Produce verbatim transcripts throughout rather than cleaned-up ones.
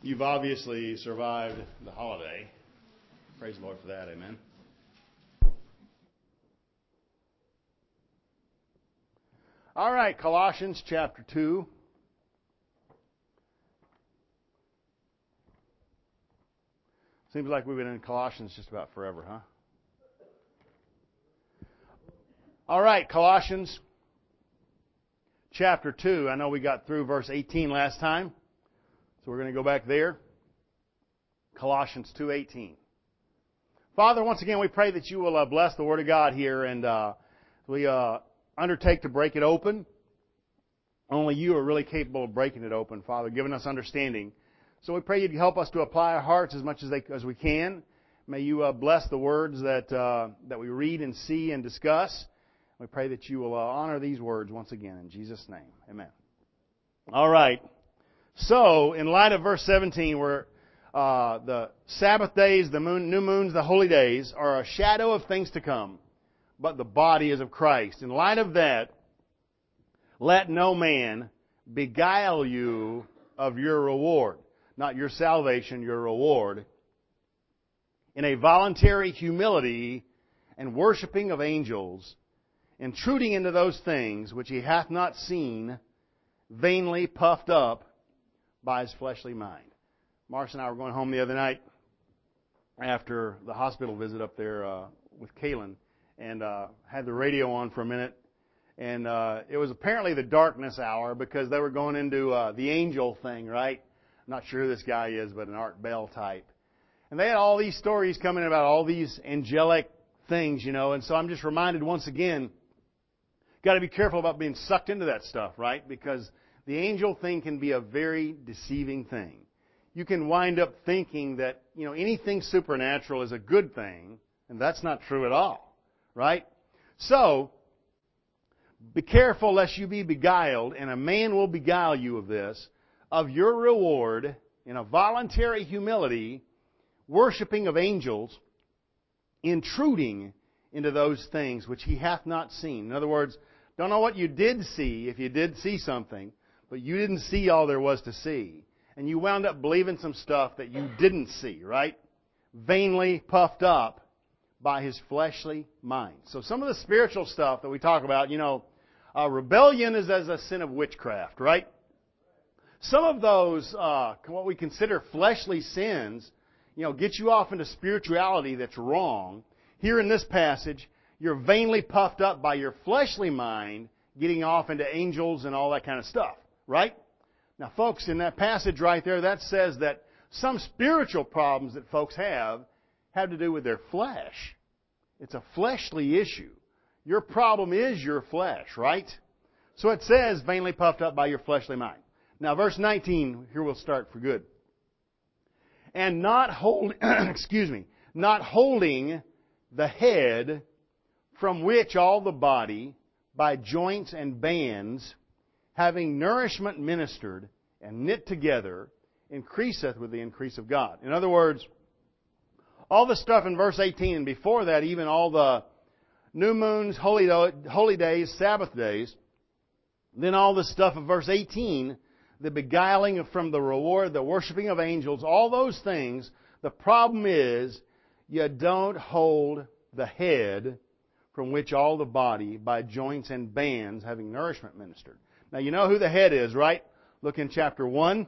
You've obviously survived the holiday. Praise the Lord for that, amen. All right, Colossians chapter two. Seems like we've been in Colossians just about forever, huh? All right, Colossians chapter two. I know we got through verse eighteen last time, so we're going to go back there. Colossians two eighteen. Father, once again, we pray that you will uh, bless the Word of God here, and uh, we uh, undertake to break it open. Only you are really capable of breaking it open, Father, giving us understanding. So we pray you'd help us to apply our hearts as much as they, as we can. May you uh, bless the words that uh, that we read and see and discuss. We pray that you will uh, honor these words once again in Jesus' name. Amen. All right. So, in light of verse seventeen, where uh, the Sabbath days, the moon, new moons, the holy days are a shadow of things to come, but the body is of Christ. In light of that, let no man beguile you of your reward. Not your salvation, your reward. In a voluntary humility and worshiping of angels, intruding into those things which he hath not seen, vainly puffed up by his fleshly mind. Marcia and I were going home the other night after the hospital visit up there uh, with Kaylin, and uh, had the radio on for a minute. And uh, it was apparently the darkness hour because they were going into uh, the angel thing, right? I'm not sure who this guy is, but an Art Bell type. And they had all these stories coming about all these angelic things, you know. And so I'm just reminded once again, got to be careful about being sucked into that stuff, right? Because the angel thing can be a very deceiving thing. You can wind up thinking that, you know, anything supernatural is a good thing, and that's not true at all, right? So, be careful lest you be beguiled, and a man will beguile you of this, of your reward in a voluntary humility, worshiping of angels, intruding into those things which he hath not seen. In other words, don't know what you did see if you did see something, but you didn't see all there was to see. And you wound up believing some stuff that you didn't see, right? Vainly puffed up by his fleshly mind. So some of the spiritual stuff that we talk about, you know, uh, rebellion is as a sin of witchcraft, right? Some of those, uh, what we consider fleshly sins, you know, get you off into spirituality that's wrong. Here in this passage, you're vainly puffed up by your fleshly mind, getting off into angels and all that kind of stuff, right? Now, folks, in that passage right there, that says that some spiritual problems that folks have have to do with their flesh. It's a fleshly issue. Your problem is your flesh, right? So it says, vainly puffed up by your fleshly mind. Now, verse nineteen, here we'll start for good. And not hold, excuse me, not holding the head, from which all the body, by joints and bands, having nourishment ministered and knit together, increaseth with the increase of God. In other words, all the stuff in verse eighteen, and before that, even all the new moons, holy, holy days, Sabbath days, then all the stuff of verse eighteen, the beguiling from the reward, the worshiping of angels, all those things, the problem is you don't hold the head, from which all the body, by joints and bands, having nourishment ministered. Now, you know who the head is, right? Look in chapter one,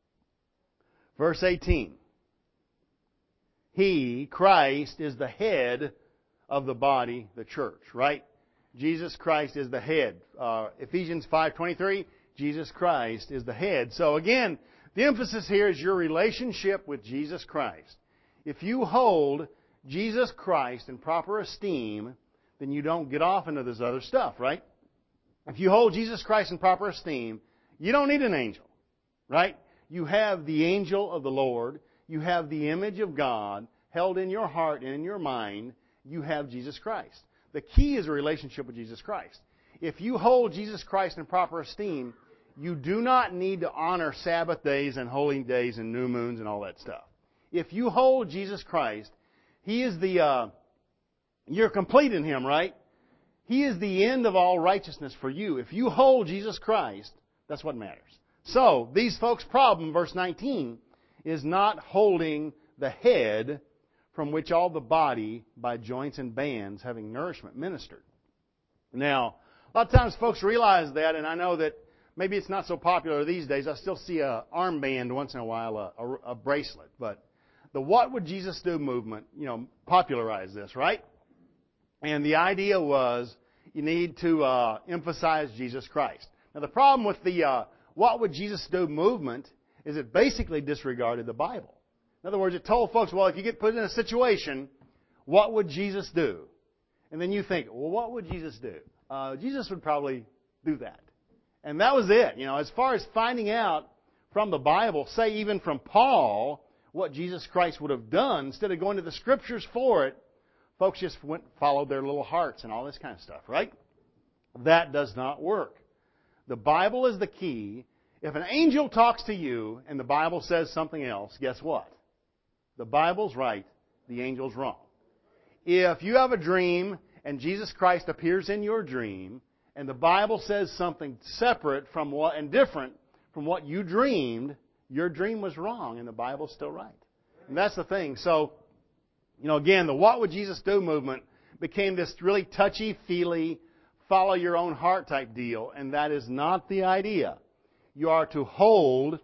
verse eighteen. He, Christ, is the head of the body, the church, right? Jesus Christ is the head. Uh, Ephesians five twenty-three, Jesus Christ is the head. So again, the emphasis here is your relationship with Jesus Christ. If you hold Jesus Christ in proper esteem, then you don't get off into this other stuff, right? If you hold Jesus Christ in proper esteem, you don't need an angel, right? You have the angel of the Lord. You have the image of God held in your heart and in your mind. You have Jesus Christ. The key is a relationship with Jesus Christ. If you hold Jesus Christ in proper esteem, you do not need to honor Sabbath days and holy days and new moons and all that stuff. If you hold Jesus Christ, He is the, uh, you're complete in Him, right? He is the end of all righteousness for you. If you hold Jesus Christ, that's what matters. So, these folks' problem, verse nineteen, is not holding the head from which all the body by joints and bands having nourishment ministered. Now, a lot of times folks realize that, and I know that maybe it's not so popular these days. I still see a armband once in a while, a, a, a bracelet. But the What Would Jesus Do movement, you know, popularized this, right? And the idea was you need to uh, emphasize Jesus Christ. Now, the problem with the uh, What Would Jesus Do movement is it basically disregarded the Bible. In other words, it told folks, well, if you get put in a situation, what would Jesus do? And then you think, well, what would Jesus do? Uh, Jesus would probably do that. And that was it. You know, as far as finding out from the Bible, say even from Paul, what Jesus Christ would have done, instead of going to the Scriptures for it, folks just went followed their little hearts and all this kind of stuff, right? That does not work. The Bible is the key. If an angel talks to you and the Bible says something else, guess what? The Bible's right, the angel's wrong. If you have a dream and Jesus Christ appears in your dream and the Bible says something separate from what and different from what you dreamed, your dream was wrong and the Bible's still right. And that's the thing. So, you know, again, the What Would Jesus Do movement became this really touchy-feely, follow your own heart type deal, and that is not the idea. You are to hold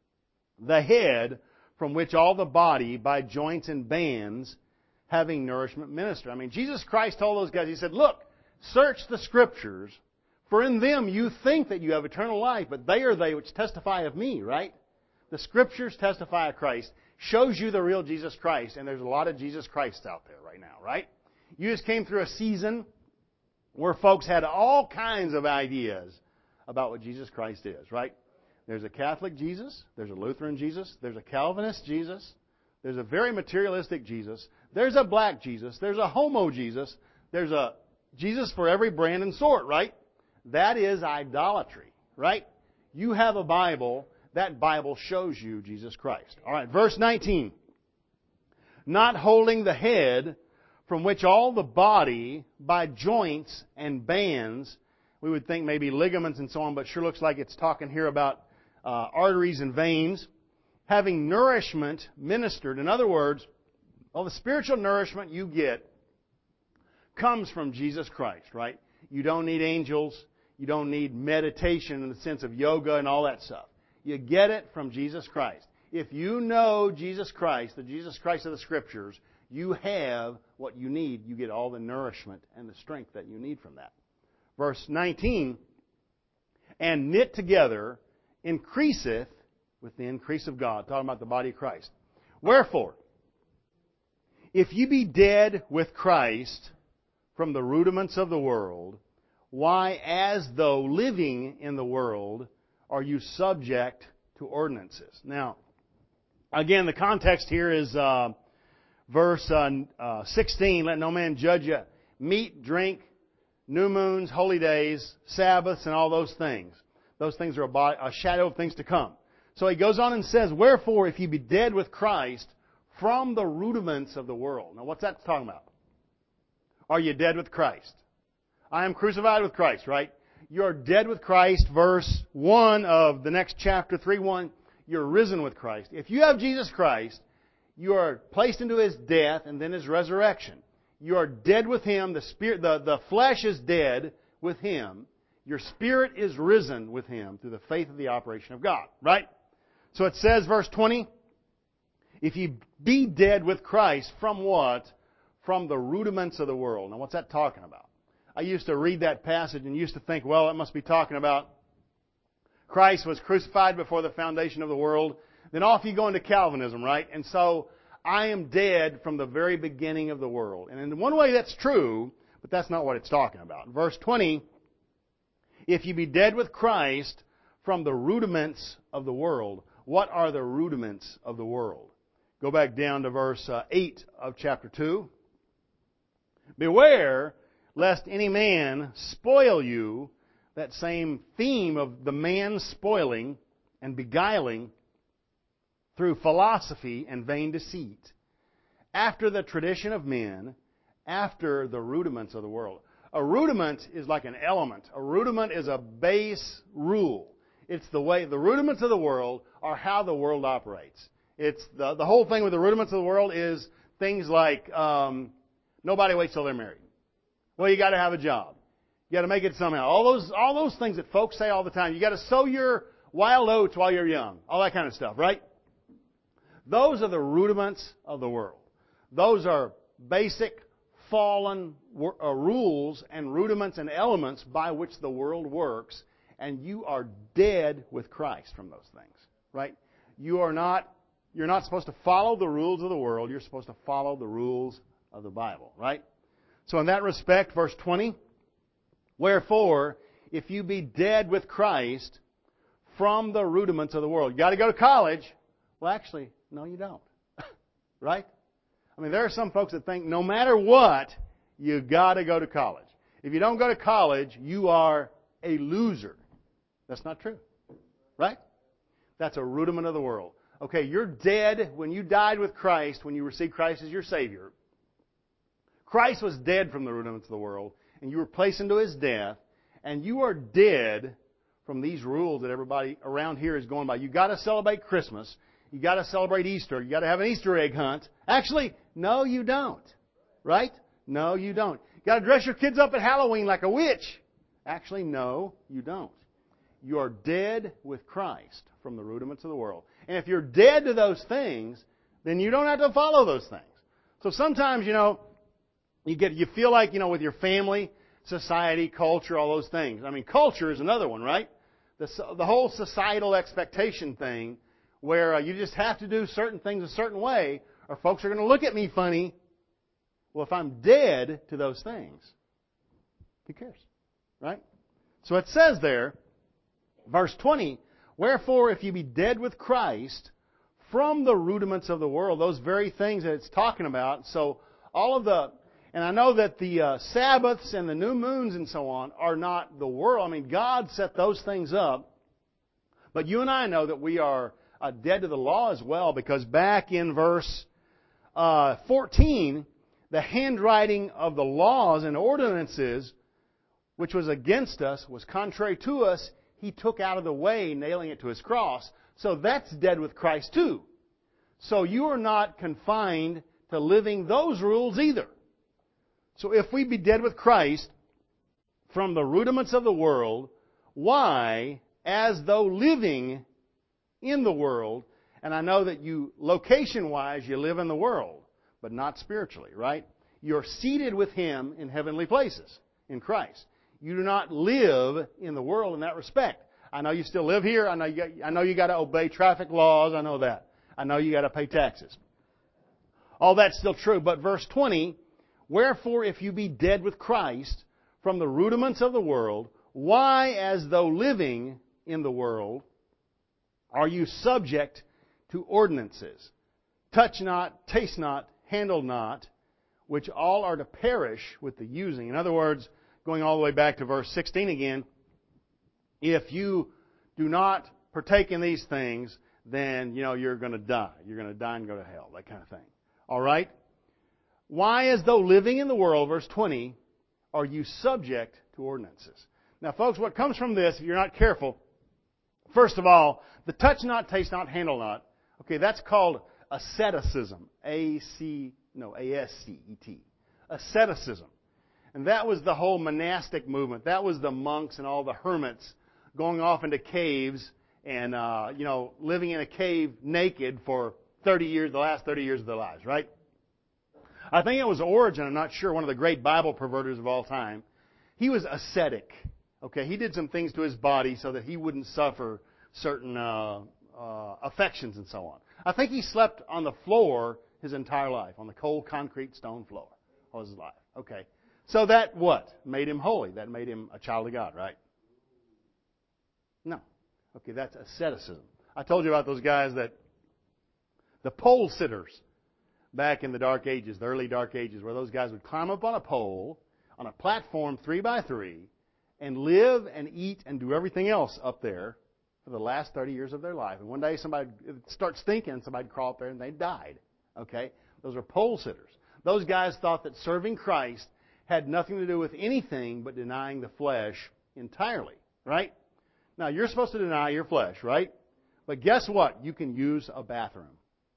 the head from which all the body, by joints and bands, having nourishment minister. I mean, Jesus Christ told those guys, He said, look, search the Scriptures, for in them you think that you have eternal life, but they are they which testify of Me, right? The Scriptures testify of Christ, shows you the real Jesus Christ, and there's a lot of Jesus Christ out there right now, right? You just came through a season where folks had all kinds of ideas about what Jesus Christ is, right? There's a Catholic Jesus. There's a Lutheran Jesus. There's a Calvinist Jesus. There's a very materialistic Jesus. There's a black Jesus. There's a homo Jesus. There's a Jesus for every brand and sort, right? That is idolatry, right? You have a Bible. That Bible shows you Jesus Christ. All right, verse nineteen. Not holding the head from which all the body by joints and bands, we would think maybe ligaments and so on, but sure looks like it's talking here about Uh, arteries and veins, having nourishment ministered. In other words, all the spiritual nourishment you get comes from Jesus Christ, right? You don't need angels. You don't need meditation in the sense of yoga and all that stuff. You get it from Jesus Christ. If you know Jesus Christ, the Jesus Christ of the Scriptures, you have what you need. You get all the nourishment and the strength that you need from that. Verse nineteen, and knit together increaseth with the increase of God. Talking about the body of Christ. Wherefore, if ye be dead with Christ from the rudiments of the world, why, as though living in the world, are you subject to ordinances? Now, again, the context here is uh, verse uh, uh, sixteen. Let no man judge you. Meat, drink, new moons, holy days, Sabbaths, and all those things. Those things are a, body, a shadow of things to come. So he goes on and says, wherefore, if ye be dead with Christ from the rudiments of the world. Now, what's that talking about? Are you dead with Christ? I am crucified with Christ, right? You're dead with Christ, verse one of the next chapter, three one. You're risen with Christ. If you have Jesus Christ, you are placed into His death and then His resurrection. You are dead with Him. The spirit, the, the flesh is dead with Him. Your spirit is risen with Him through the faith of the operation of God. Right? So it says, verse twenty, if ye be dead with Christ, from what? From the rudiments of the world. Now what's that talking about? I used to read that passage and used to think, well, it must be talking about Christ was crucified before the foundation of the world. Then off you go into Calvinism, right? And so I am dead from the very beginning of the world. And in one way that's true, but that's not what it's talking about. Verse twenty, if you be dead with Christ from the rudiments of the world. What are the rudiments of the world? Go back down to verse uh, eight of chapter two. Beware lest any man spoil you. That same theme of the man spoiling and beguiling through philosophy and vain deceit, after the tradition of men, after the rudiments of the world. A rudiment is like an element. A rudiment is a base rule. It's the way, the rudiments of the world are how the world operates. It's the, the whole thing with the rudiments of the world is things like um, nobody waits till they're married. Well, you got to have a job. You got to make it somehow. All those all those things that folks say all the time. You got to sow your wild oats while you're young. All that kind of stuff, right? Those are the rudiments of the world. Those are basic fallen uh, rules and rudiments and elements by which the world works, and you are dead with Christ from those things, right? You are not you're not supposed to follow the rules of the world. You're supposed to follow the rules of the Bible, right? So in that respect, verse twenty, wherefore, if you be dead with Christ from the rudiments of the world. You got to go to college. Well, actually, no, you don't. Right? I mean, there are some folks that think no matter what, you got to go to college. If you don't go to college, you are a loser. That's not true. Right? That's a rudiment of the world. Okay, you're dead when you died with Christ, when you received Christ as your Savior. Christ was dead from the rudiments of the world, and you were placed into His death, and you are dead from these rules that everybody around here is going by. You got to celebrate Christmas. You got to celebrate Easter. You got to have an Easter egg hunt. Actually, no, you don't. Right? No, you don't. You got to dress your kids up at Halloween like a witch. Actually, no, you don't. You are dead with Christ from the rudiments of the world. And if you're dead to those things, then you don't have to follow those things. So sometimes, you know, you get you feel like, you know, with your family, society, culture, all those things. I mean, culture is another one, right? The, the whole societal expectation thing where uh, you just have to do certain things a certain way or folks are going to look at me funny. Well, if I'm dead to those things, who cares? Right? So it says there, verse twenty, wherefore if you be dead with Christ from the rudiments of the world, those very things that it's talking about. So all of the, and I know that the uh, Sabbaths and the new moons and so on are not the world. I mean, God set those things up. But you and I know that we are uh, dead to the law as well, because back in verse uh, fourteen, the handwriting of the laws and ordinances, which was against us, was contrary to us, He took out of the way, nailing it to His cross. So that's dead with Christ too. So you are not confined to living those rules either. So if we be dead with Christ from the rudiments of the world, why, as though living in the world, and I know that you, location-wise, you live in the world, but not spiritually, right? You're seated with Him in heavenly places in Christ. You do not live in the world in that respect. I know you still live here. I know you got, I know you got to obey traffic laws. I know that. I know you got to pay taxes. All that's still true. But verse twenty, wherefore if you be dead with Christ from the rudiments of the world, why, as though living in the world, are you subject to ordinances? Touch not, taste not, handle not, which all are to perish with the using. In other words, going all the way back to verse sixteen again, if you do not partake in these things, then, you know, you're going to die. You're going to die and go to hell, that kind of thing. All right? Why, as though living in the world, verse twenty, are you subject to ordinances? Now, folks, what comes from this, if you're not careful, first of all, the touch not, taste not, handle not, okay, that's called asceticism. A C, no, A S C E T. Asceticism. And that was the whole monastic movement. That was the monks and all the hermits going off into caves and, uh, you know, living in a cave naked for thirty years, the last thirty years of their lives, right? I think it was Origen, I'm not sure, one of the great Bible perverters of all time. He was ascetic. Okay, he did some things to his body so that he wouldn't suffer certain uh, uh, affections and so on. I think he slept on the floor his entire life, on the cold concrete stone floor all his life. Okay. So that what? Made him holy. That made him a child of God, right? No. Okay, that's asceticism. I told you about those guys that, the pole sitters back in the Dark Ages, the early Dark Ages, where those guys would climb up on a pole, on a platform three by three, and live and eat and do everything else up there for the last thirty years of their life. And one day somebody starts stinking, somebody'd crawl up there and they died. Okay? Those are pole sitters. Those guys thought that serving Christ had nothing to do with anything but denying the flesh entirely, right? Now, you're supposed to deny your flesh, right? But guess what? You can use a bathroom.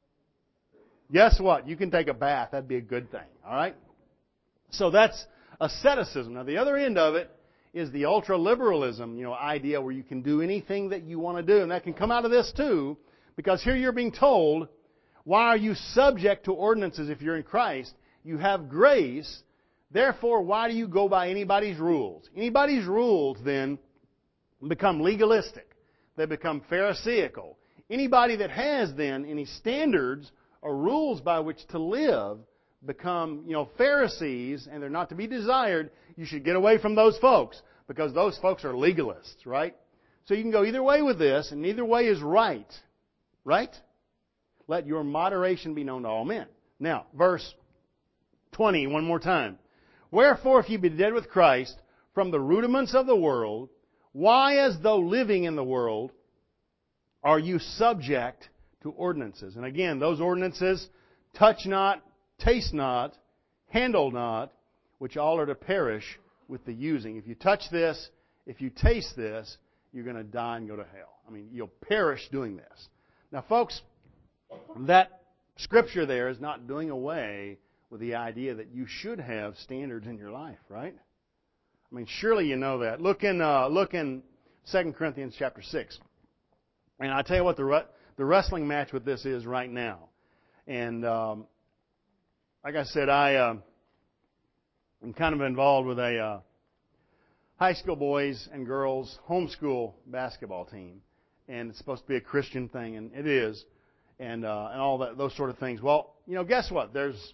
guess what? You can take a bath. That'd be a good thing. All right? So that's asceticism. Now, the other end of it is the ultra-liberalism, you know, idea where you can do anything that you want to do. And that can come out of this too, because here you're being told, why are you subject to ordinances if you're in Christ? You have grace. Therefore, why do you go by anybody's rules? Anybody's rules then become legalistic. They become pharisaical. Anybody that has then any standards or rules by which to live become, you know, Pharisees, and they're not to be desired. You should get away from those folks, because those folks are legalists, right? So you can go either way with this, and neither way is right. Right? Let your moderation be known to all men. Now, verse twenty, one more time. Wherefore, if ye be dead with Christ from the rudiments of the world, why, as though living in the world, are you subject to ordinances? And again, those ordinances, touch not, taste not, handle not, which all are to perish with the using. If you touch this, if you taste this, you're going to die and go to hell. I mean, you'll perish doing this. Now, folks, that scripture there is not doing away with the idea that you should have standards in your life, right? I mean, surely you know that. Look in uh, look in Second Corinthians chapter six. And I tell you what, the the wrestling match with this is right now. And um, like I said, I uh, am kind of involved with a uh, high school boys and girls homeschool basketball team, and it's supposed to be a Christian thing, and it is, and uh, and all that those sort of things. Well, you know, guess what? There's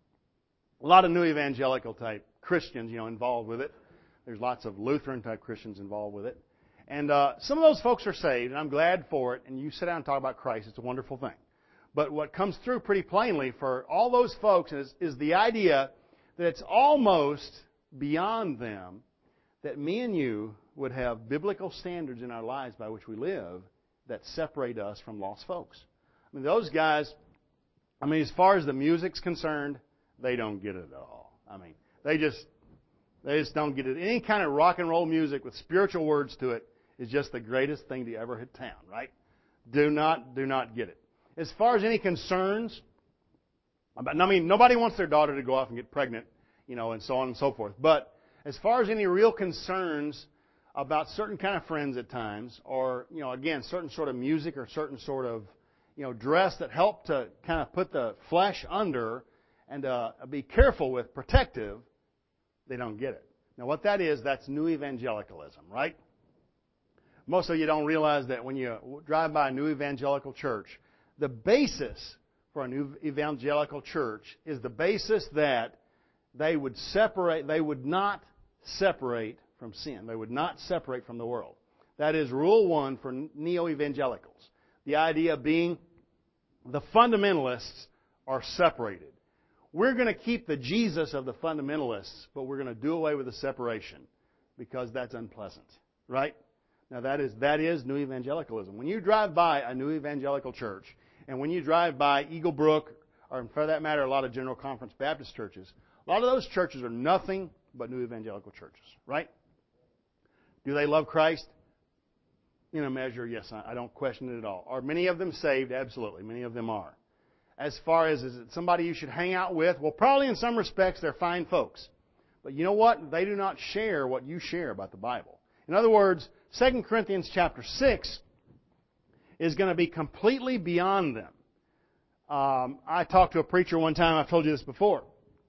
a lot of new evangelical type Christians, you know, involved with it. There's lots of Lutheran type Christians involved with it. And uh, some of those folks are saved, and I'm glad for it. And you sit down and talk about Christ. It's a wonderful thing. But what comes through pretty plainly for all those folks is, is the idea that it's almost beyond them that me and you would have biblical standards in our lives by which we live that separate us from lost folks. I mean, those guys, I mean, as far as the music's concerned, they don't get it at all. I mean, they just, they just don't get it. Any kind of rock and roll music with spiritual words to it is just the greatest thing to ever hit town, right? Do not, do not get it. As far as any concerns, about, I mean, nobody wants their daughter to go off and get pregnant, you know, and so on and so forth. But as far as any real concerns about certain kind of friends at times, or, you know, again, certain sort of music or certain sort of, you know, dress that help to kind of put the flesh under and uh, be careful with, protective, they don't get it. Now, what that is, that's new evangelicalism, right? Most of you don't realize that when you drive by a new evangelical church, the basis for a new evangelical church is the basis that they would separate, they would not separate from sin. They would not separate from the world. That is rule one for neo-evangelicals. The idea being the fundamentalists are separated. We're going to keep the Jesus of the fundamentalists, but we're going to do away with the separation because that's unpleasant, right? Now that is that is new evangelicalism. When you drive by a new evangelical church, and when you drive by Eagle Brook, or for that matter, a lot of General Conference Baptist churches, a lot of those churches are nothing but new evangelical churches, right? Do they love Christ? In a measure, yes, I don't question it at all. Are many of them saved? Absolutely, many of them are. As far as, is it somebody you should hang out with? Well, probably in some respects they're fine folks. But you know what? They do not share what you share about the Bible. In other words, Second Corinthians chapter six is going to be completely beyond them. Um, I talked to a preacher one time, I've told you this before.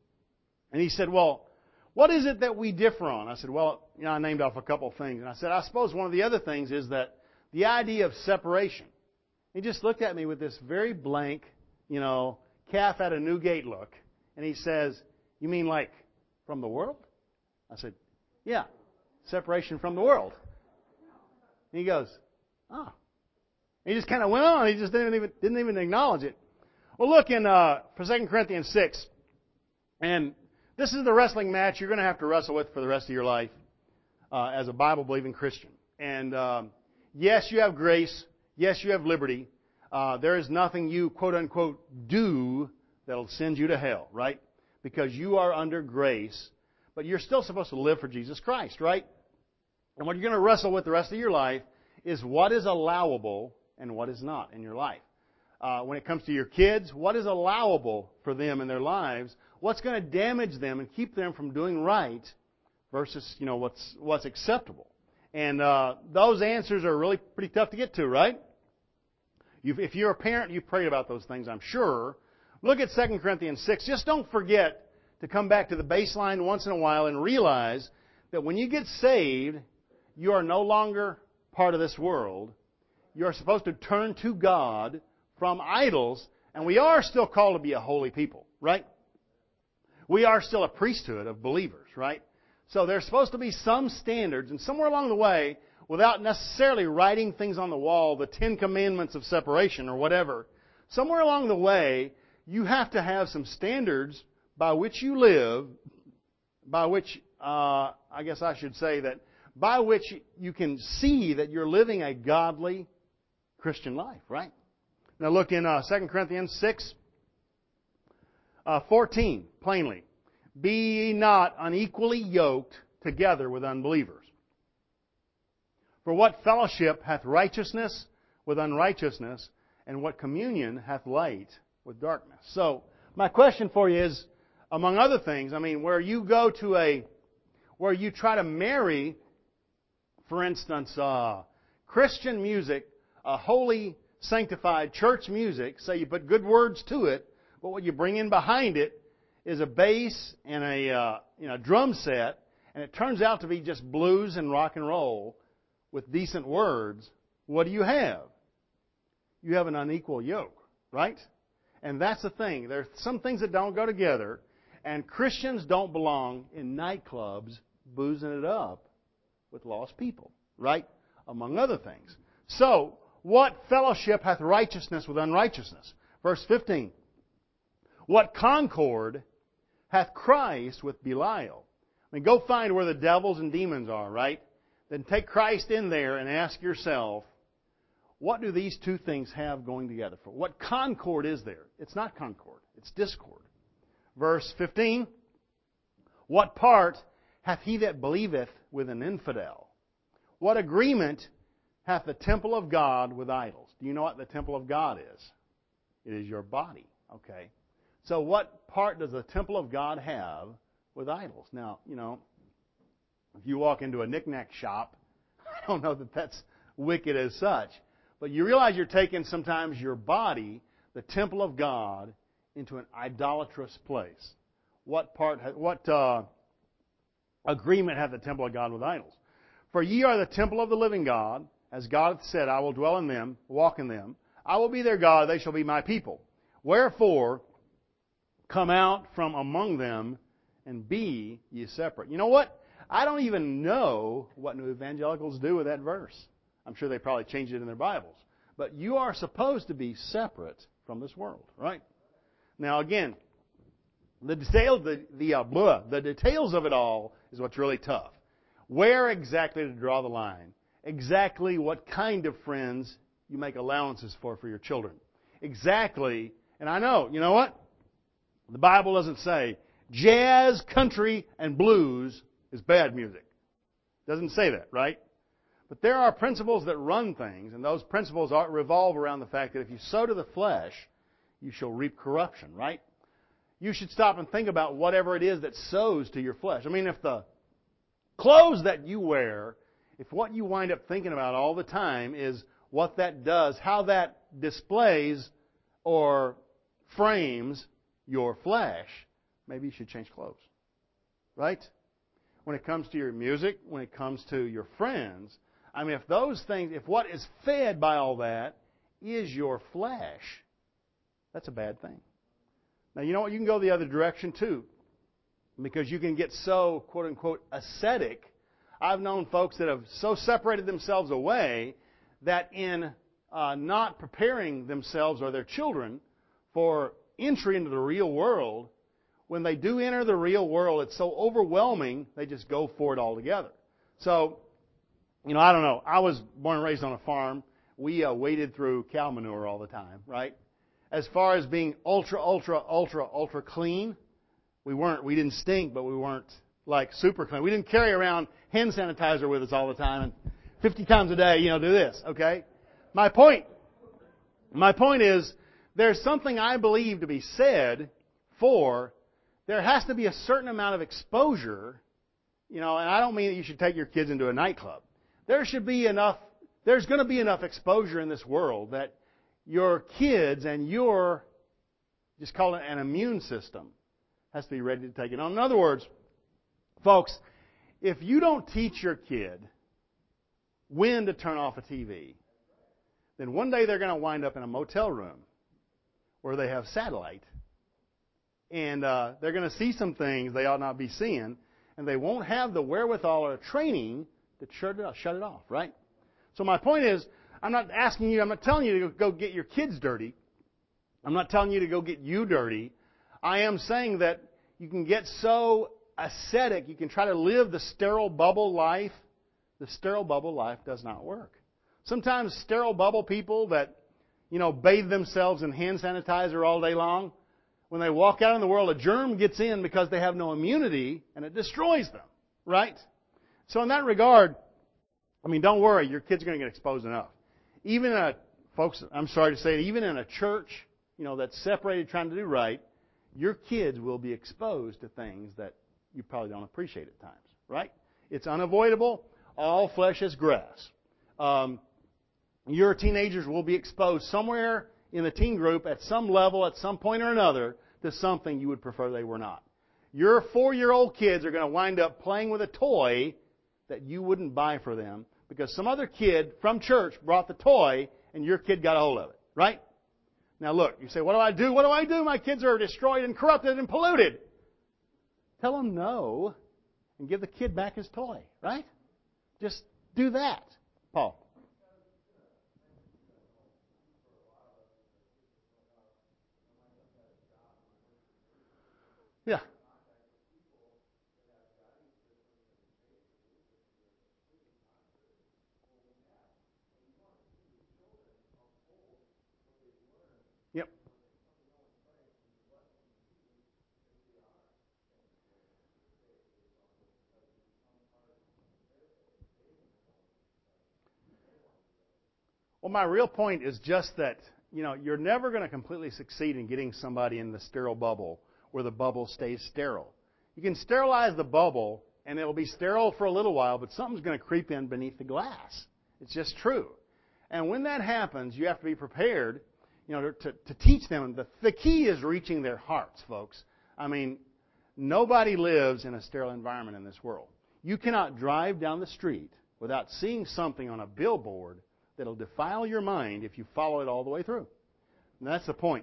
And he said, well, what is it that we differ on? I said, well, you know, I named off a couple of things. And I said, I suppose one of the other things is that the idea of separation. He just looked at me with this very blank, you know, calf at a new gate look. And he says, you mean like from the world? I said, yeah, separation from the world. And he goes, oh. And he just kind of went on. He just didn't even, didn't even acknowledge it. Well, look in uh, for Second Corinthians six. And this is the wrestling match you're going to have to wrestle with for the rest of your life uh, as a Bible-believing Christian. And um, yes, you have grace. Yes, you have liberty. Uh, there is nothing you, quote-unquote, do that'll send you to hell, right? Because you are under grace. But you're still supposed to live for Jesus Christ, right? And what you're going to wrestle with the rest of your life is what is allowable and what is not in your life. Uh, when it comes to your kids, what is allowable for them in their lives? What's going to damage them and keep them from doing right versus, you know, what's what's acceptable? And uh, those answers are really pretty tough to get to, right? You've, if you're a parent, you've prayed about those things, I'm sure. Look at Second Corinthians six. Just don't forget to come back to the baseline once in a while and realize that when you get saved, you are no longer part of this world. You are supposed to turn to God from idols, and we are still called to be a holy people, right? We are still a priesthood of believers, right? So there's supposed to be some standards, and somewhere along the way, without necessarily writing things on the wall, the Ten Commandments of separation or whatever, somewhere along the way, you have to have some standards by which you live, by which, uh, I guess I should say that, by which you can see that you're living a godly Christian life, right? Now look in uh, Second Corinthians six, uh, fourteen, plainly. Be ye not unequally yoked together with unbelievers. For what fellowship hath righteousness with unrighteousness, and what communion hath light with darkness? So, my question for you is, among other things, I mean, where you go to a, where you try to marry, for instance, uh, Christian music, a holy, sanctified church music, say you put good words to it, but what you bring in behind it is a bass and a uh, you know drum set, and it turns out to be just blues and rock and roll with decent words. What do you have? You have an unequal yoke, right? And that's the thing. There are some things that don't go together, and Christians don't belong in nightclubs boozing it up with lost people, right? Among other things. So, what fellowship hath righteousness with unrighteousness? Verse fifteen. What concord hath Christ with Belial? I mean, go find where the devils and demons are, right? Then take Christ in there and ask yourself, what do these two things have going together for? What concord is there? It's not concord. It's discord. Verse fifteen. What part hath he that believeth with an infidel? What agreement hath the temple of God with idols? Do you know what the temple of God is? It is your body. Okay. So what part does the temple of God have with idols? Now, you know, if you walk into a knick-knack shop, I don't know that that's wicked as such, but you realize you're taking sometimes your body, the temple of God, into an idolatrous place. What part, what uh, agreement hath the temple of God with idols? For ye are the temple of the living God. As God hath said, I will dwell in them, walk in them. I will be their God, they shall be my people. Wherefore, come out from among them, and be ye separate. You know what? I don't even know what New Evangelicals do with that verse. I'm sure they probably changed it in their Bibles. But you are supposed to be separate from this world, right? Now again, the details, the, the, uh, blah, the details of it all is what's really tough. Where exactly to draw the line? Exactly what kind of friends you make allowances for for your children. Exactly, and I know, you know what? The Bible doesn't say jazz, country, and blues is bad music. It doesn't say that, right? But there are principles that run things, and those principles are, revolve around the fact that if you sow to the flesh, you shall reap corruption, right? You should stop and think about whatever it is that sows to your flesh. I mean, if the clothes that you wear, if what you wind up thinking about all the time is what that does, how that displays or frames your flesh, maybe you should change clothes. Right? When it comes to your music, when it comes to your friends, I mean, if those things, if what is fed by all that is your flesh, that's a bad thing. Now, you know what? You can go the other direction too. Because you can get so, quote unquote, ascetic. I've known folks that have so separated themselves away that in uh, not preparing themselves or their children for entry into the real world, when they do enter the real world, it's so overwhelming, they just go for it altogether. So, you know, I don't know. I was born and raised on a farm. We uh, waded through cow manure all the time, right? As far as being ultra, ultra, ultra, ultra clean, we weren't. We didn't stink, but we weren't like super clean. We didn't carry around hand sanitizer with us all the time and fifty times a day, you know, do this, okay? My point, my point is there's something I believe to be said for there has to be a certain amount of exposure, you know, and I don't mean that you should take your kids into a nightclub. There should be enough, there's going to be enough exposure in this world that your kids and your, just call it an immune system, has to be ready to take it on. In other words, folks, if you don't teach your kid when to turn off a T V, then one day they're going to wind up in a motel room where they have satellite, and uh, they're going to see some things they ought not be seeing, and they won't have the wherewithal or training to shut it off, shut it off, right? So my point is, I'm not asking you, I'm not telling you to go get your kids dirty. I'm not telling you to go get you dirty. I am saying that you can get so ascetic, you can try to live the sterile bubble life. The sterile bubble life does not work. Sometimes sterile bubble people that, you know, bathe themselves in hand sanitizer all day long, when they walk out in the world, a germ gets in because they have no immunity, and it destroys them, right? So in that regard, I mean, don't worry, your kids are going to get exposed enough. Even in a, folks, I'm sorry to say it, even in a church, you know, that's separated trying to do right, your kids will be exposed to things that you probably don't appreciate at times, right? It's unavoidable. All flesh is grass. Um, your teenagers will be exposed somewhere in the teen group at some level, at some point or another, to something you would prefer they were not. Your four-year-old kids are going to wind up playing with a toy that you wouldn't buy for them because some other kid from church brought the toy and your kid got a hold of it, right? Now look, you say, what do I do? What do I do? My kids are destroyed and corrupted and polluted. Tell them no and give the kid back his toy, right? Just do that. Paul. Yeah. Yep. Well, my real point is just that, you know, you're never going to completely succeed in getting somebody in the sterile bubble where the bubble stays sterile. You can sterilize the bubble, and it'll be sterile for a little while, but something's going to creep in beneath the glass. It's just true. And when that happens, you have to be prepared, you know, to, to teach them. The, the key is reaching their hearts, folks. I mean, nobody lives in a sterile environment in this world. You cannot drive down the street without seeing something on a billboard that'll defile your mind if you follow it all the way through. And that's the point.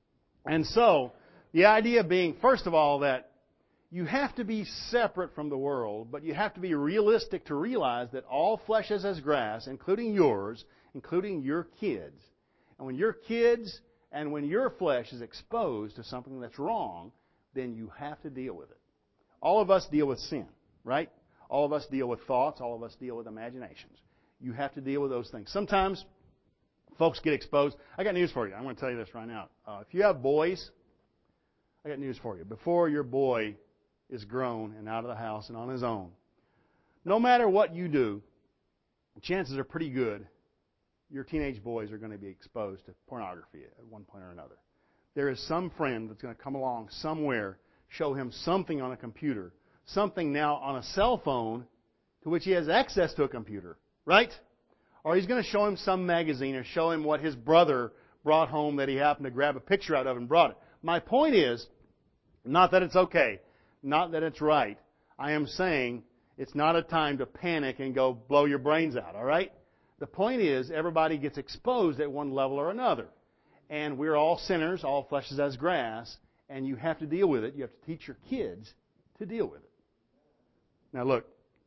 And so, the idea being, first of all, that you have to be separate from the world, but you have to be realistic to realize that all flesh is as grass, including yours, including your kids. And when your kids and when your flesh is exposed to something that's wrong, then you have to deal with it. All of us deal with sin, right? All of us deal with thoughts. All of us deal with imaginations. You have to deal with those things. Sometimes folks get exposed. I got news for you. I'm going to tell you this right now. Uh, if you have boys, I got news for you. Before your boy is grown and out of the house and on his own, no matter what you do, chances are pretty good your teenage boys are going to be exposed to pornography at one point or another. There is some friend that's going to come along somewhere, show him something on a computer, something now on a cell phone to which he has access to a computer. Right? Or he's going to show him some magazine or show him what his brother brought home that he happened to grab a picture out of and brought it. My point is, not that it's okay, not that it's right. I am saying it's not a time to panic and go blow your brains out, all right? The point is, everybody gets exposed at one level or another. And we're all sinners, all flesh is as grass, and you have to deal with it. You have to teach your kids to deal with it. Now look,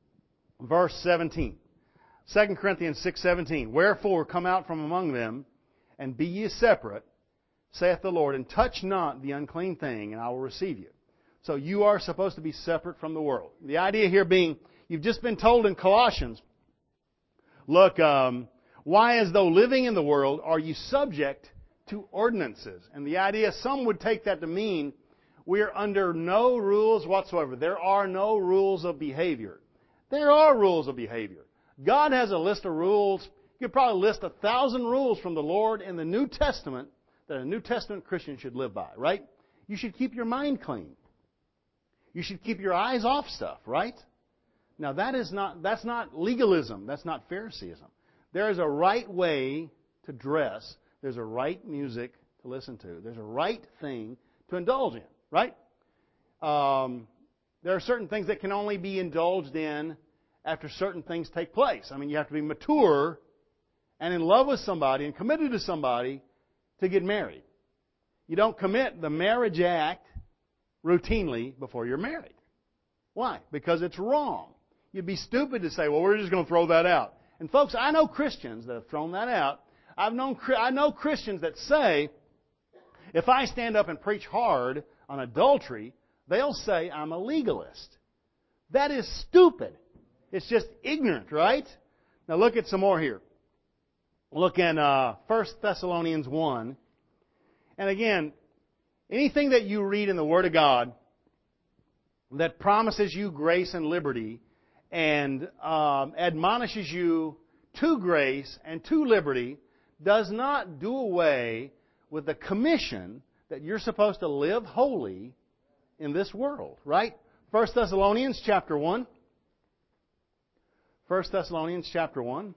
verse seventeen. Second Corinthians six seventeen. Wherefore come out from among them, and be ye separate, saith the Lord, and touch not the unclean thing, and I will receive you. So you are supposed to be separate from the world. The idea here being, you've just been told in Colossians, look, um, why as though living in the world are you subject to ordinances? And the idea, some would take that to mean, we're under no rules whatsoever. There are no rules of behavior. There are rules of behavior. God has a list of rules. You could probably list a thousand rules from the Lord in the New Testament that a New Testament Christian should live by, right? You should keep your mind clean. You should keep your eyes off stuff, right? Now that is not, that's not legalism. That's not Phariseeism. There is a right way to dress. There's a right music to listen to. There's a right thing to indulge in, right? Um, there are certain things that can only be indulged in after certain things take place. I mean, you have to be mature and in love with somebody and committed to somebody to get married. You don't commit the marriage act routinely before you're married. Why? Because it's wrong. You'd be stupid to say, well, we're just going to throw that out. And folks, I know Christians that have thrown that out. I've known, I know Christians that say, if I stand up and preach hard on adultery, they'll say I'm a legalist. That is stupid. It's just ignorant, right? Now look at some more here. Look in uh, First Thessalonians one. And again, anything that you read in the Word of God that promises you grace and liberty and um, admonishes you to grace and to liberty does not do away with the commission that you're supposed to live holy in this world, right? First Thessalonians chapter one. First Thessalonians chapter one.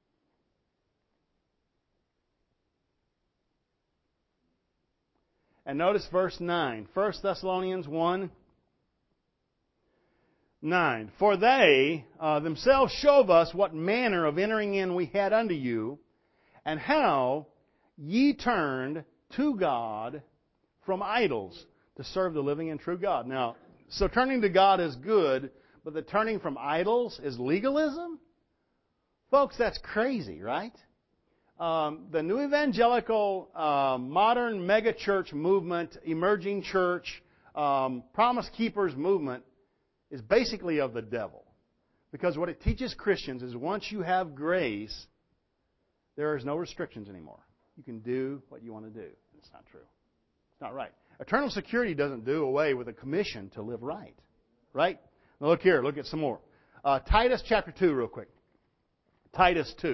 And notice verse nine. First Thessalonians one, nine. For they uh, themselves show us what manner of entering in we had unto you, and how ye turned to God from idols to serve the living and true God. Now, so turning to God is good, but the turning from idols is legalism? Folks, that's crazy, right? Um, the New Evangelical, uh, modern megachurch movement, emerging church, um, Promise Keepers movement is basically of the devil. Because what it teaches Christians is once you have grace, there is no restrictions anymore. You can do what you want to do. It's not true. It's not right. Eternal security doesn't do away with a commission to live right. Right? Now look here. Look at some more. Uh, Titus chapter two real quick. Titus two.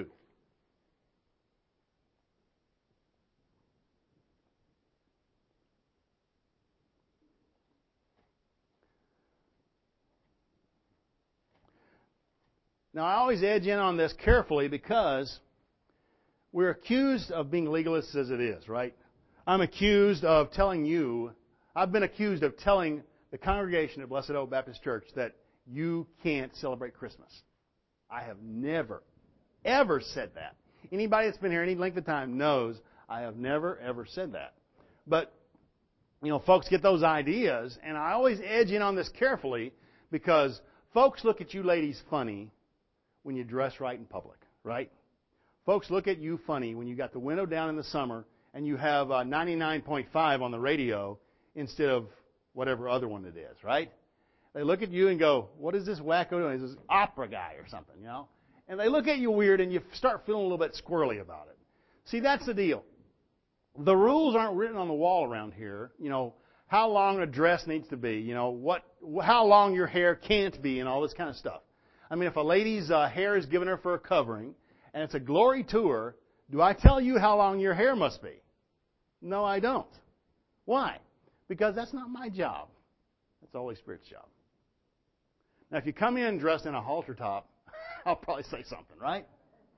Now, I always edge in on this carefully because we're accused of being legalists as it is, right? I'm accused of telling you, I've been accused of telling the congregation at Blessed Oak Baptist Church that you can't celebrate Christmas. I have never, ever said that. Anybody that's been here any length of time knows I have never, ever said that. But, you know, folks get those ideas, and I always edge in on this carefully because folks look at you ladies funny when you dress right in public, right? Folks look at you funny when you got the window down in the summer and you have uh, ninety-nine point five on the radio instead of whatever other one it is, right? They look at you and go, what is this wacko doing? Is this opera guy or something, you know? And they look at you weird and you start feeling a little bit squirrely about it. See, that's the deal. The rules aren't written on the wall around here, you know, how long a dress needs to be, you know, what, how long your hair can't be and all this kind of stuff. I mean, if a lady's uh, hair is given her for a covering, and it's a glory to her, do I tell you how long your hair must be? No, I don't. Why? Because that's not my job. That's the Holy Spirit's job. Now, if you come in dressed in a halter top, I'll probably say something, right?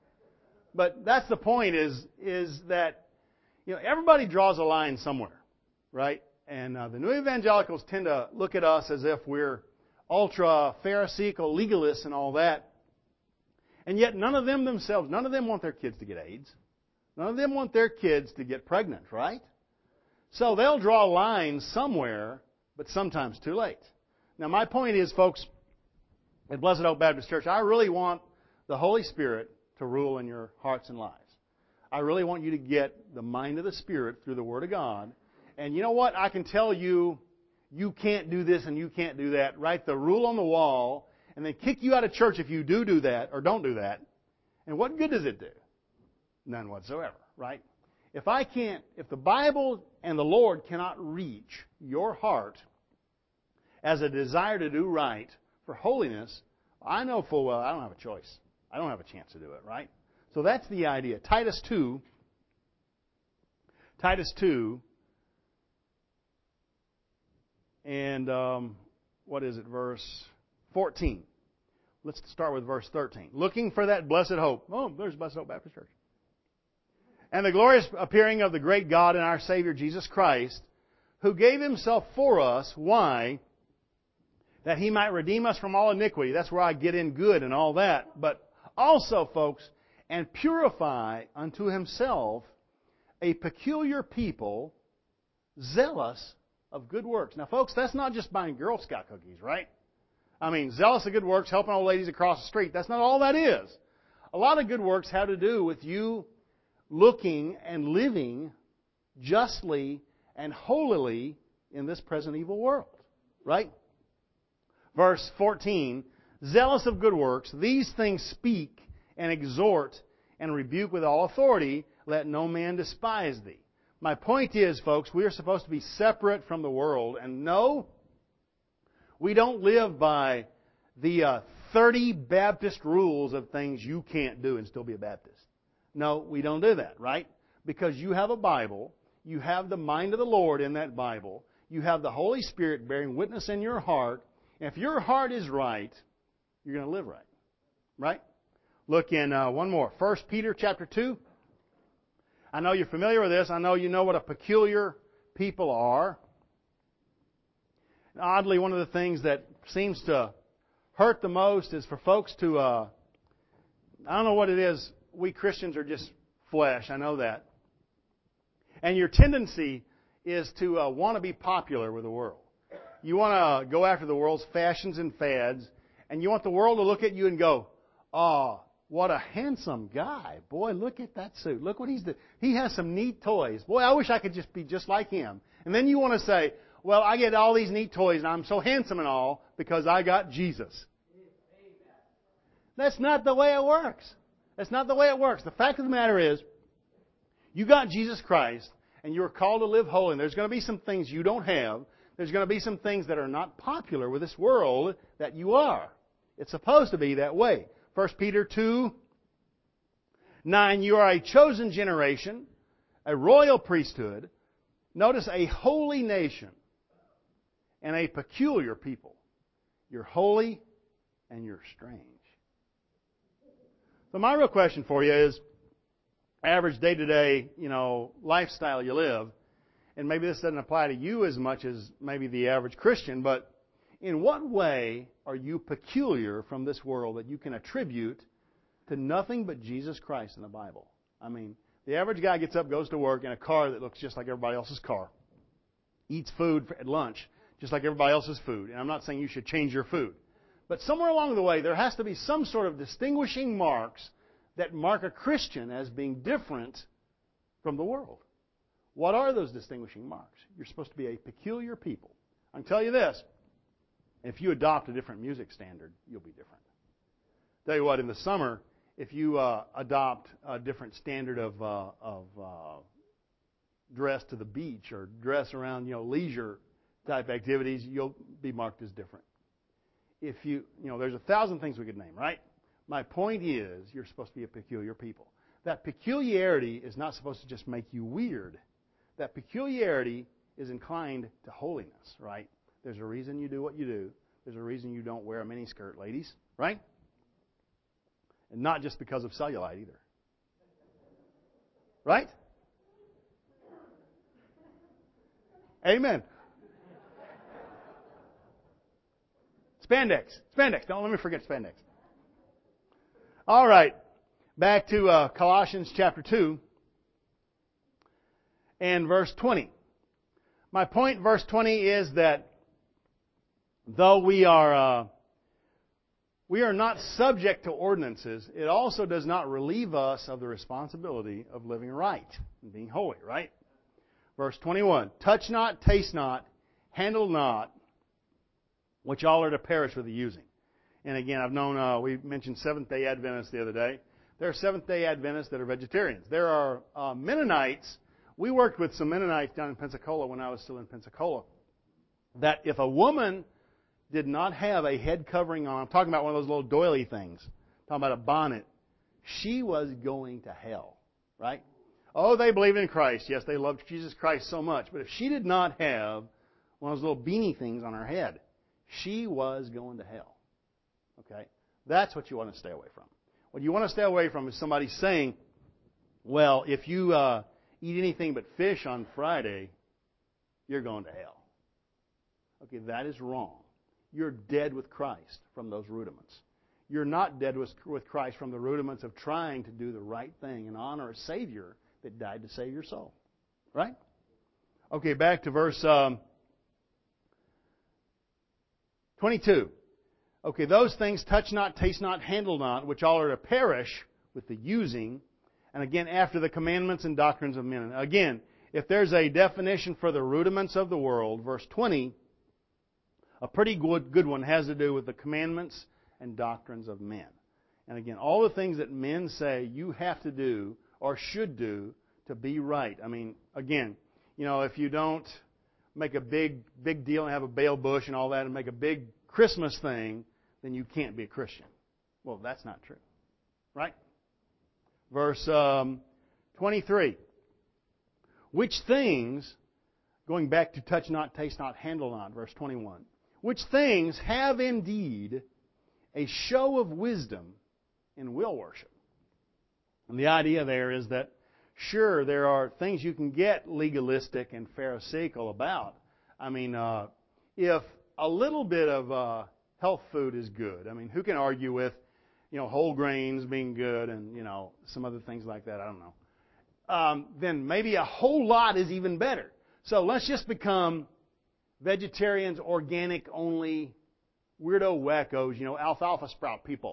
But that's the point is, is that, you know, everybody draws a line somewhere, right? And uh, the New Evangelicals tend to look at us as if we're ultra Pharisaical legalists and all that. And yet none of them themselves, none of them want their kids to get AIDS. None of them want their kids to get pregnant, right? So they'll draw lines somewhere, but sometimes too late. Now my point is, folks, at Blessed Oak Baptist Church, I really want the Holy Spirit to rule in your hearts and lives. I really want you to get the mind of the Spirit through the Word of God. And you know what? I can tell you, you can't do this and you can't do that. Write the rule on the wall and then kick you out of church if you do do that or don't do that. And what good does it do? None whatsoever, right? If I can't, if the Bible and the Lord cannot reach your heart as a desire to do right for holiness, I know full well I don't have a choice. I don't have a chance to do it, right? So that's the idea. Titus two, Titus two, and um, what is it, verse fourteen. Let's start with verse thirteen. Looking for that blessed hope. Oh, there's Blessed Hope Baptist Church. And the glorious appearing of the great God and our Savior Jesus Christ, who gave Himself for us. Why? That He might redeem us from all iniquity. That's where I get in good and all that. But also, folks, and purify unto Himself a peculiar people, zealous of good works. Now, folks, that's not just buying Girl Scout cookies, right? I mean, zealous of good works, helping old ladies across the street. That's not all that is. A lot of good works have to do with you looking and living justly and holily in this present evil world. Right? Verse fourteen, zealous of good works, these things speak and exhort and rebuke with all authority, let no man despise thee. My point is, folks, we are supposed to be separate from the world. And no, we don't live by the uh, thirty Baptist rules of things you can't do and still be a Baptist. No, we don't do that, right? Because you have a Bible, you have the mind of the Lord in that Bible, you have the Holy Spirit bearing witness in your heart. And if your heart is right, you're going to live right. Right? Look in uh, one more. First Peter chapter two. I know you're familiar with this. I know you know what a peculiar people are. And oddly, one of the things that seems to hurt the most is for folks to, uh, I don't know what it is. We Christians are just flesh. I know that. And your tendency is to uh, want to be popular with the world. You want to go after the world's fashions and fads, and you want the world to look at you and go, "Oh, what a handsome guy. Boy, look at that suit. Look what he's doing. He has some neat toys. Boy, I wish I could just be just like him." And then you want to say, "Well, I get all these neat toys, and I'm so handsome and all because I got Jesus." That's not the way it works. That's not the way it works. The fact of the matter is, you got Jesus Christ, and you're called to live holy. And there's going to be some things you don't have. There's going to be some things that are not popular with this world that you are. It's supposed to be that way. First Peter two, nine, you are a chosen generation, a royal priesthood, notice a holy nation, and a peculiar people. You're holy and you're strange. So my real question for you is, average day-to-day, you know, lifestyle you live, and maybe this doesn't apply to you as much as maybe the average Christian, but in what way are you peculiar from this world that you can attribute to nothing but Jesus Christ in the Bible? I mean, the average guy gets up, goes to work in a car that looks just like everybody else's car, eats food at lunch just like everybody else's food. And I'm not saying you should change your food. But somewhere along the way, there has to be some sort of distinguishing marks that mark a Christian as being different from the world. What are those distinguishing marks? You're supposed to be a peculiar people. I can tell you this. If you adopt a different music standard, you'll be different. Tell you what, in the summer, if you uh, adopt a different standard of, uh, of uh, dress to the beach or dress around, you know, leisure type activities, you'll be marked as different. If you, you know, there's a thousand things we could name, right? My point is, you're supposed to be a peculiar people. That peculiarity is not supposed to just make you weird. That peculiarity is inclined to holiness, right? There's a reason you do what you do. There's a reason you don't wear a miniskirt, ladies, right? And not just because of cellulite either. Right? Amen. Spandex. Spandex. Don't let me forget spandex. All right. Back to uh, Colossians chapter two and verse twenty. My point, verse twenty, is that though we are uh, we are not subject to ordinances, it also does not relieve us of the responsibility of living right and being holy, right? Verse twenty-one, touch not, taste not, handle not, which all are to perish with the using. And again, I've known, uh, we mentioned Seventh-day Adventists the other day. There are Seventh-day Adventists that are vegetarians. There are uh, Mennonites. We worked with some Mennonites down in Pensacola when I was still in Pensacola, that if a woman did not have a head covering on, I'm talking about one of those little doily things, talking about a bonnet, she was going to hell, right? Oh, they believe in Christ. Yes, they loved Jesus Christ so much. But if she did not have one of those little beanie things on her head, she was going to hell. Okay? That's what you want to stay away from. What you want to stay away from is somebody saying, well, if you uh, eat anything but fish on Friday, you're going to hell. Okay, that is wrong. You're dead with Christ from those rudiments. You're not dead with Christ from the rudiments of trying to do the right thing and honor a Savior that died to save your soul. Right? Okay, back to verse um, twenty-two. Okay, those things touch not, taste not, handle not, which all are to perish with the using. And again, after the commandments and doctrines of men. Again, if there's a definition for the rudiments of the world, verse twenty, a pretty good, good one has to do with the commandments and doctrines of men. And again, all the things that men say you have to do or should do to be right. I mean, again, you know, if you don't make a big, big deal and have a bail bush and all that and make a big Christmas thing, then you can't be a Christian. Well, that's not true. Right? Verse um, twenty-three. Which things, going back to touch not, taste not, handle not, verse twenty-one. Which things have indeed a show of wisdom in will worship. And the idea there is that, sure, there are things you can get legalistic and pharisaical about. I mean, uh, if a little bit of uh, health food is good, I mean, who can argue with, you know, whole grains being good and, you know, some other things like that? I don't know. Um, then maybe a whole lot is even better. So let's just become vegetarians, organic only, weirdo wackos, you know, alfalfa sprout people.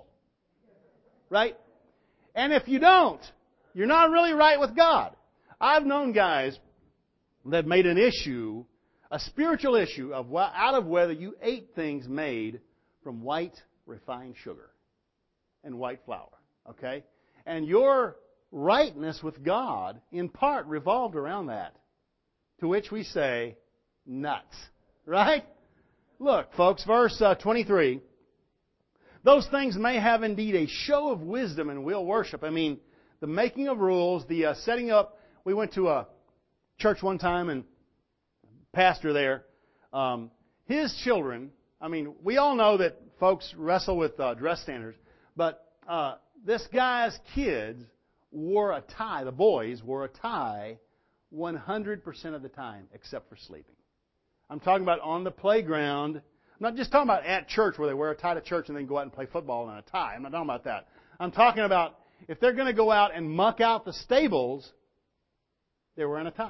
Right? And if you don't, you're not really right with God. I've known guys that made an issue, a spiritual issue, of out of whether you ate things made from white refined sugar and white flour. Okay? And your rightness with God, in part, revolved around that. To which we say, nuts. Right? Look, folks, verse uh, twenty-three. Those things may have indeed a show of wisdom and will worship. I mean, the making of rules, the uh, setting up. We went to a church one time and pastor there, um, his children, I mean, we all know that folks wrestle with uh, dress standards, but uh, this guy's kids wore a tie, the boys wore a tie one hundred percent of the time except for sleeping. I'm talking about on the playground. I'm not just talking about at church where they wear a tie to church and then go out and play football in a tie. I'm not talking about that. I'm talking about if they're going to go out and muck out the stables, they're wearing a tie.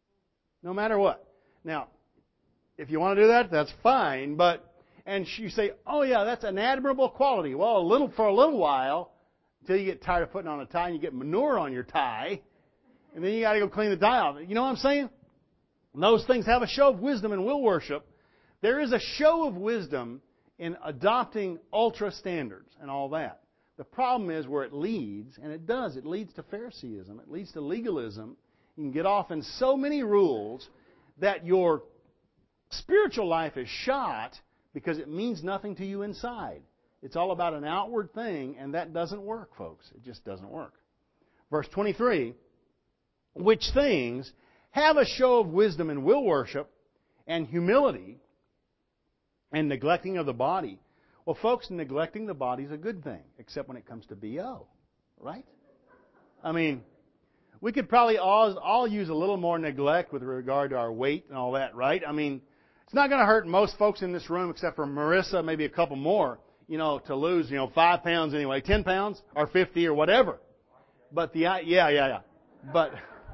No matter what. Now, if you want to do that, that's fine. But and you say, oh yeah, that's an admirable quality. Well, a little for a little while, until you get tired of putting on a tie and you get manure on your tie, and then you got to go clean the tie off. You know what I'm saying? And those things have a show of wisdom and will worship. There is a show of wisdom in adopting ultra standards and all that. The problem is where it leads, and it does, it leads to Phariseeism. It leads to legalism. You can get off in so many rules that your spiritual life is shot because it means nothing to you inside. It's all about an outward thing, and that doesn't work, folks. It just doesn't work. Verse twenty-three, which things have a show of wisdom and will worship and humility and neglecting of the body. Well, folks, neglecting the body is a good thing, except when it comes to B O, right? I mean, we could probably all, all use a little more neglect with regard to our weight and all that, right? I mean, it's not going to hurt most folks in this room, except for Marissa, maybe a couple more, you know, to lose, you know, five pounds anyway, ten pounds or fifty or whatever. But the, yeah, yeah, yeah. But,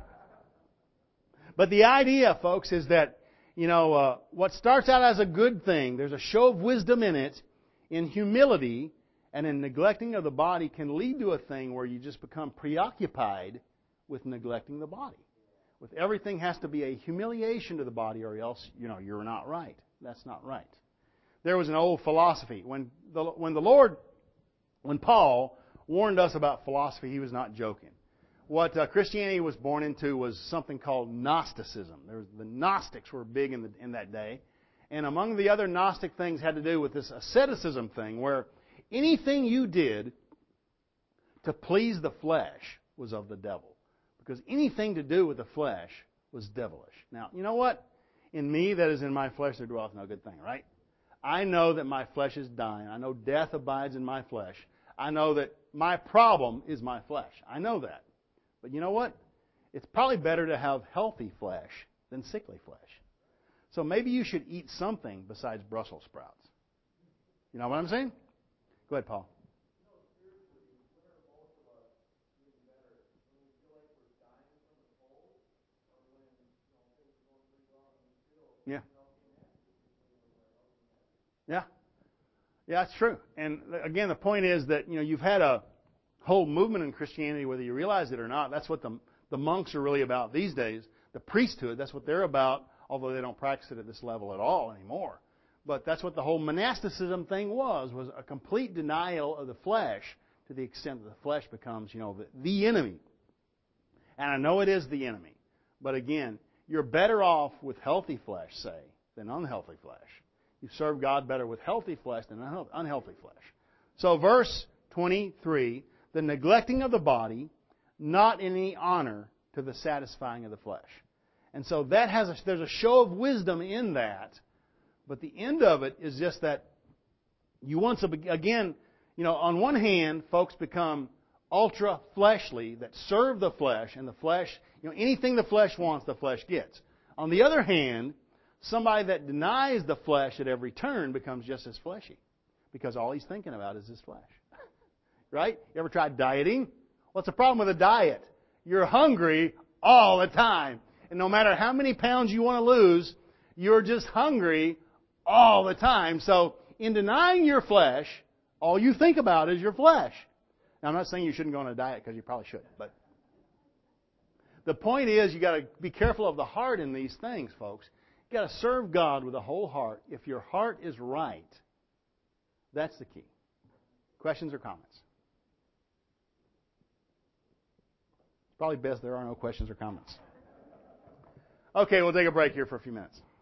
but the idea, folks, is that, you know, uh, what starts out as a good thing, there's a show of wisdom in it, in humility, and in neglecting of the body can lead to a thing where you just become preoccupied with neglecting the body. With everything has to be a humiliation to the body or else, you know, you're not right. That's not right. There was an old philosophy. When the, when the Lord, when Paul warned us about philosophy, he was not joking. What uh, Christianity was born into was something called Gnosticism. There was, the Gnostics were big in, the, in that day. And among the other Gnostic things had to do with this asceticism thing where anything you did to please the flesh was of the devil. Because anything to do with the flesh was devilish. Now, you know what? In me that is in my flesh there dwelleth no good thing, right? I know that my flesh is dying. I know death abides in my flesh. I know that my problem is my flesh. I know that. But you know what? It's probably better to have healthy flesh than sickly flesh. So maybe you should eat something besides Brussels sprouts. You know what I'm saying? Go ahead, Paul. Yeah. Yeah. Yeah, that's true. And again, the point is that, you know, you've had a whole movement in Christianity, whether you realize it or not. That's what the, the monks are really about these days. The priesthood, that's what they're about, although they don't practice it at this level at all anymore. But that's what the whole monasticism thing was, was a complete denial of the flesh to the extent that the flesh becomes, you know, the, the enemy. And I know it is the enemy. But again, you're better off with healthy flesh, say, than unhealthy flesh. You serve God better with healthy flesh than unhealthy flesh. So verse twenty-three, the neglecting of the body, not in any honor to the satisfying of the flesh. And so that has a, there's a show of wisdom in that, but the end of it is just that you want to, again, you know, on one hand, folks become ultra fleshly that serve the flesh, and the flesh, you know, anything the flesh wants, the flesh gets. On the other hand, somebody that denies the flesh at every turn becomes just as fleshy, because all he's thinking about is his flesh. Right? You ever tried dieting? What's the problem with a diet? You're hungry all the time. And no matter how many pounds you want to lose, you're just hungry all the time. So in denying your flesh, all you think about is your flesh. Now, I'm not saying you shouldn't go on a diet, because you probably shouldn't. But the point is, you got to be careful of the heart in these things, folks. You got to serve God with a whole heart. If your heart is right, that's the key. Questions or comments? It's probably best there are no questions or comments. Okay, we'll take a break here for a few minutes.